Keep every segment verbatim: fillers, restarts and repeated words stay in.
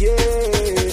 Yeah.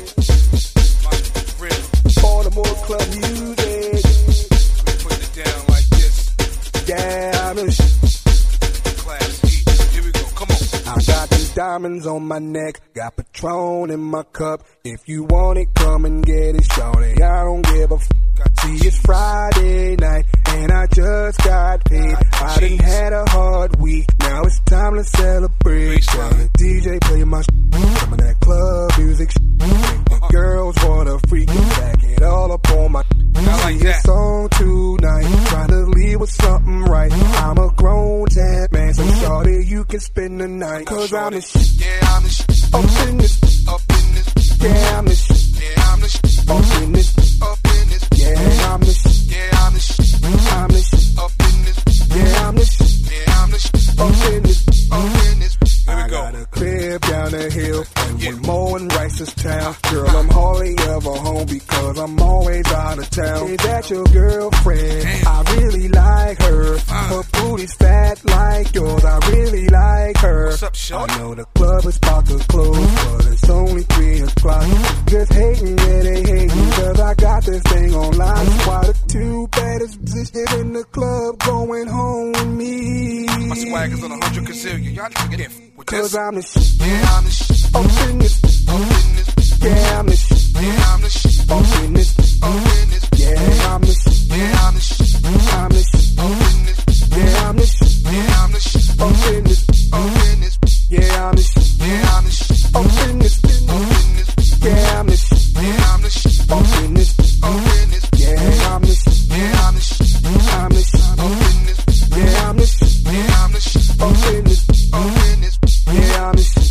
Baltimore club music. We put it down like this. Yeah, I'm a Class E. Here we go. Come on. I got them diamonds on my neck, got Patron in my cup. If you want it, come and get it, shorty. I don't give a f. See, it's Friday night, and I just got paid. I done had a hard week, now it's time to celebrate. Tell the D J play my sh- some of that club music sh- the girls wanna freak and back it all up on my I like See, that. it's on tonight, try to leave with something right. I'm a grown tap man, so shorty, you can spend the night. Cause I'm the sh- Yeah, I'm the sh- up in this, up in this. yeah, I'm the sh- Yeah, I'm the sh- up in this, up in this. yeah, I'm the sh- Yeah, I'm the sh- I'm the sh- up in this. yeah, I'm the sh- Yeah, I'm the sh- up in this. up in this. Here I we got go. a crib down the hill and Yeah. one more in Rice's town. Girl, I'm hardly ever home because I'm always out of town. Is that your girlfriend? Damn. I really like her. Her booty's fat like yours. I really like her. What's up, shorty? I know the club is about to close, but it's only three o'clock. Just hating, yeah, they hating, cause I got this thing online. That's why the two baddest bitches in the club going home with me. My swag is on a hundred gazillion. Y'all need to get in with Cause this. I'm the sh- Yeah, I'm the sh- up in this, up in this. yeah, I'm the sh- Yeah, I'm the sh- up in this, up in this. yeah, I'm the sh- Yeah, I'm the sh- I'm the sh- up in this. yeah, I'm the sh- Yeah, I'm the sh- up in this, up in this. yeah, I'm the sh- Yeah, I'm the sh- up in this, up in this. yeah, I'm the sh- Yeah, I'm the sh- up in this, up in this. yeah, I'm the sh- Yeah, I'm the sh- I'm the sh- up in this. yeah, I'm the sh- Yeah, I'm the sh- up in this, up in this. yeah, I'm the sh-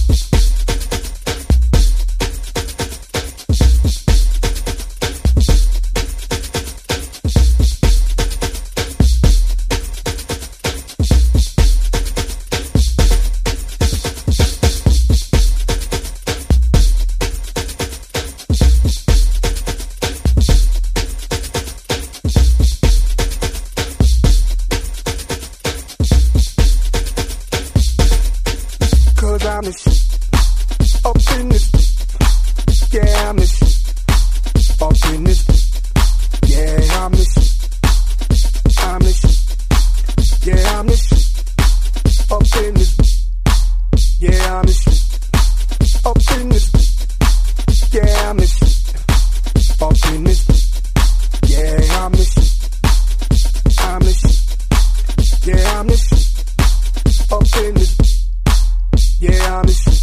Cause I'm the sh- up in this, yeah, I'm the sh- up in this, yeah, I'm the sh- I'm the sh- yeah, I'm the sh- up in this, yeah, I'm the sh- up in this, yeah, I'm the sh- up in this, yeah, I'm the sh- I'm the sh- yeah, I'm the sh- up in this. Yeah, I'm the sh-